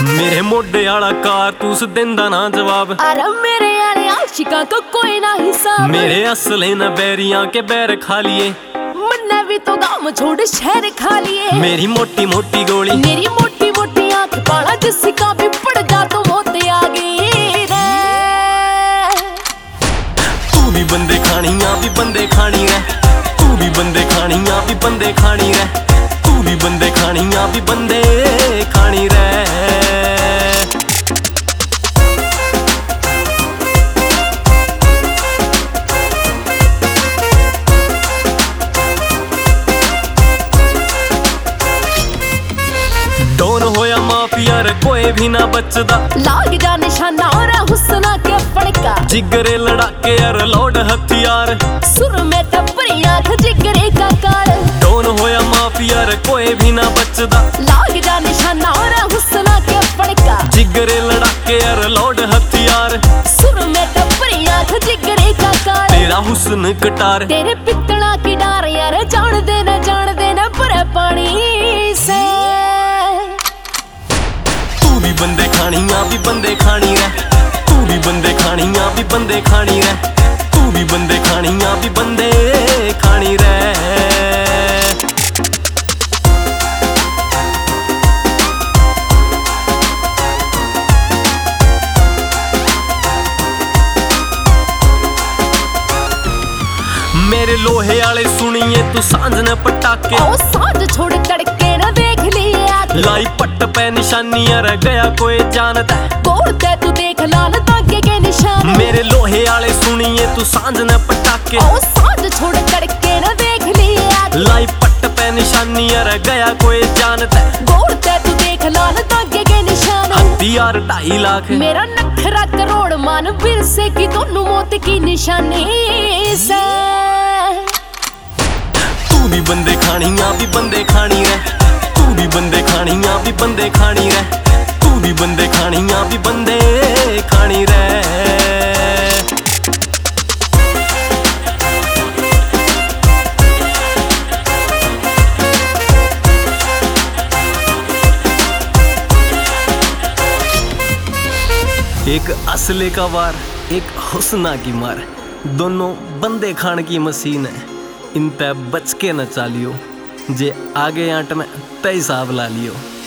मेरे मोढे आला कारतूस देंदा ना जवाब। अरे मेरे आले आशिका को कोई ना हिसाब। मेरे असले न बैरियां के बैर खा लिए। मन्ने भी तो गांव छोड़ शहर खा लिए। मेरी मोटी मोटी गोली, मेरी मोटी मोटी आंख पाला, जिसका भी पड़ जा तो मौत आ गई रे। तू भी बंदे खानियां भी बंदे खानी रे। तू भी बंदे खानियां भी बंदे खानी रे। तू भी बंदे खानियां भी बंदे खानी रे। डॉन होया माफिया रे कोई भी ना बचदा। लाग जा निशाना और हुस्ना के फड़का। जिगरे लड़ाके यार लौट हथियार। सुर में टपरी आंख जिगरे का कार। डॉन होया माफिया रे कोई भी ना बचदा। लाग जा निशाना और हुस्ना के फड़का। जिगरे लड़ाके यार लौट हथियार। सुर में टपरी आंख जिगरे का कार। तेरा हुस्न कटार, तेरे पितला की डार यार, जान देना पर पानी से। तू भी बंदे खानियां भी बंदे खानी रे। तू भी बंदे खानियां भी बंदे खानी रे। तू भी बंदे खानियां भी बंदे खानी रे। मेरे लोहे आले सुनिए तू सांझ न पटाके। ओ सांझ छोड़ तड़के न देख लिए आके। लाई पट्ट पे निशानियां रह गया कोई जानता। गोरते तू देख लाल तांगे के निशान। मेरे लोहे आले सुनिए तू सांझ न पटाके। ओ सांझ छोड़ तड़के न देख लिए आके। लाई पट्ट पे निशानियां रह गया कोई जानता। गोरते तू देख लाल तांगे के निशान। हथियार 2.5 लाख। मेरा नखरा करोड़ मान, विरसे की दोनों मौत की निशानी से। तू भी बंदे खानियां भी बंदे खानी रे। तू भी बंदे खानियां भी बंदे खानी रे। तू भी बंदे खानियां भी बंदे खानी रे। एक असले का वार, एक हुस्ना की मार, दोनों बंदे खान की मशीन है। इन पे बच के न चालियो, जे आगे आंट में तय हिसाब ला लियो।